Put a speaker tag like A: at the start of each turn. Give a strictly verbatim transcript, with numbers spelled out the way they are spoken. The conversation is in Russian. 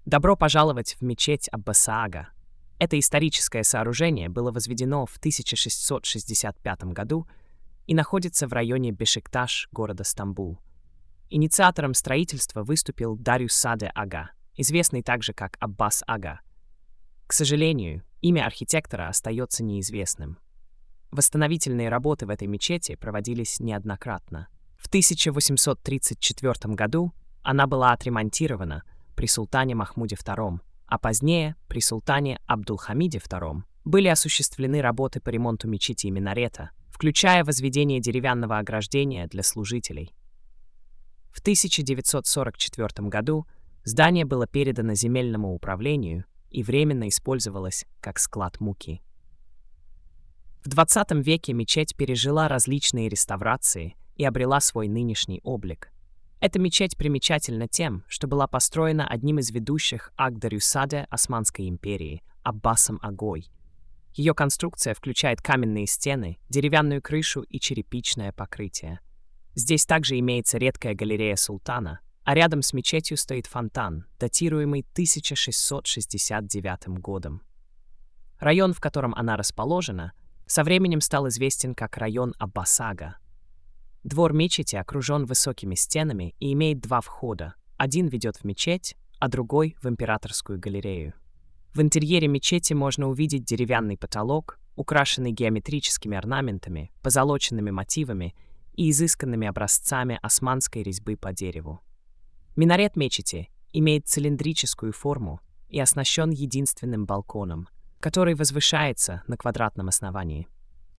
A: Добро пожаловать в мечеть Аббас-Ага. Это историческое сооружение было возведено в тысяча шестьсот шестьдесят пятом году и находится в районе Бешикташ города Стамбул. Инициатором строительства выступил Дарюс-Саде-Ага, известный также как Аббас-Ага. К сожалению, имя архитектора остается неизвестным. Восстановительные работы в этой мечети проводились неоднократно. В тысяча восемьсот тридцать четвёртом году она была отремонтирована при султане Махмуде втором, а позднее, при султане Абдулхамиде втором, были осуществлены работы по ремонту мечети и минарета, включая возведение деревянного ограждения для служителей. В тысяча девятьсот сорок четвёртом году здание было передано земельному управлению и временно использовалось как склад муки. В двадцатом веке мечеть пережила различные реставрации и обрела свой нынешний облик. Эта мечеть примечательна тем, что была построена одним из ведущих Аг-Дарюсаде Османской империи, Аббасом Агой. Ее конструкция включает каменные стены, деревянную крышу и черепичное покрытие. Здесь также имеется редкая галерея султана, а рядом с мечетью стоит фонтан, датируемый тысяча шестьсот шестьдесят девятым годом. Район, в котором она расположена, со временем стал известен как район Аббас-Ага. Двор мечети окружен высокими стенами и имеет два входа. Один ведет в мечеть, а другой — в императорскую галерею. В интерьере мечети можно увидеть деревянный потолок, украшенный геометрическими орнаментами, позолоченными мотивами и изысканными образцами османской резьбы по дереву. Минарет мечети имеет цилиндрическую форму и оснащен единственным балконом, который возвышается на квадратном основании.